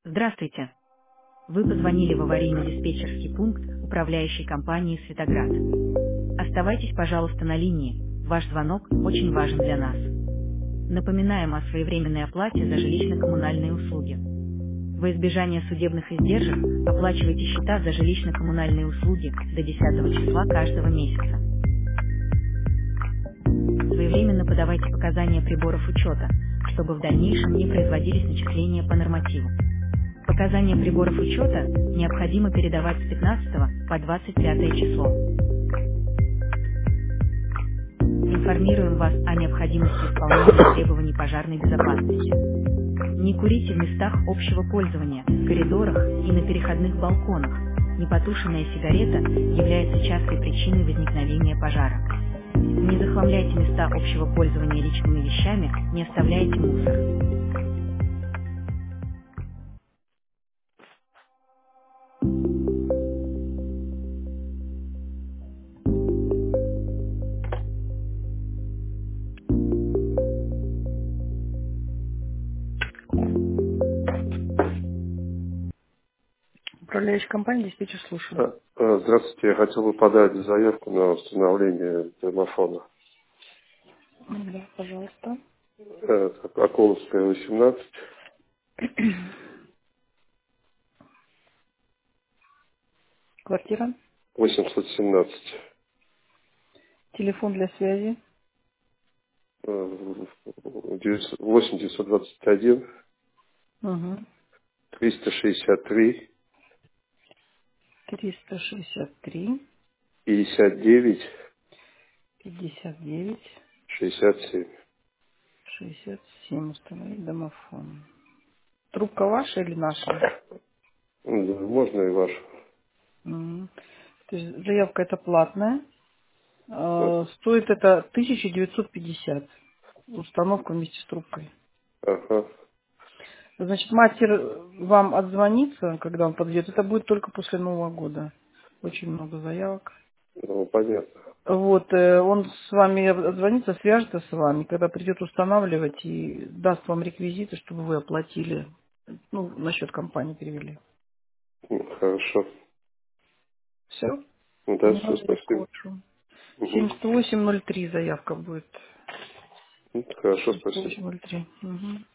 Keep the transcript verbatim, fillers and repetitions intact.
Здравствуйте. Вы позвонили в аварийно-диспетчерский пункт управляющей компании «Светоград». Оставайтесь, пожалуйста, на линии. Ваш звонок очень важен для нас. Напоминаем о своевременной оплате за жилищно-коммунальные услуги. Во избежание судебных издержек оплачивайте счета за жилищно-коммунальные услуги до десятого числа каждого месяца. Своевременно подавайте показания приборов учета, чтобы в дальнейшем не производились начисления по нормативу. Показания приборов учета необходимо передавать с пятнадцатого по двадцать пятое число. Информируем вас о необходимости исполнения требований пожарной безопасности. Не курите в местах общего пользования, в коридорах и на переходных балконах. Непотушенная сигарета является частой причиной возникновения пожара. Не захламляйте места общего пользования личными вещами, не оставляйте мусор. Управляющая компания диспетчер слушаю. А, а, Здравствуйте, я хотел бы подать заявку на установление домофона. Да, пожалуйста. Э, Околовская, восемнадцать, Квартира. восемьсот семнадцать, Телефон для связи. э, девятьсот восемь девятьсот двадцать один, Угу. триста шестьдесят три, триста шестьдесят три, пятьдесят девять, пятьдесят девять, шестьдесят семь. шестьдесят семь. Установить домофон. Трубка ваша или наша? Ну, да, можно и ваш. Мгм. То есть заявка это платная. А, Э, Стоит это тысяча девятьсот пятьдесят. Установка вместе с трубкой. Ага, Значит, мастер вам отзвонится, когда он подойдет. Это будет только после Нового года. Очень много заявок. ну, понятно. Вот, э, он с вами отзвонится, свяжется с вами, когда придет устанавливать и даст вам реквизиты, чтобы вы оплатили, ну, на счет компании перевели. Ну, хорошо. Все? Ну, да, На все, заявку спасибо. вашу. Угу. семьдесят восемь ноль три заявка будет. Ну, хорошо, семьдесят спасибо. восемь ноль три. Угу.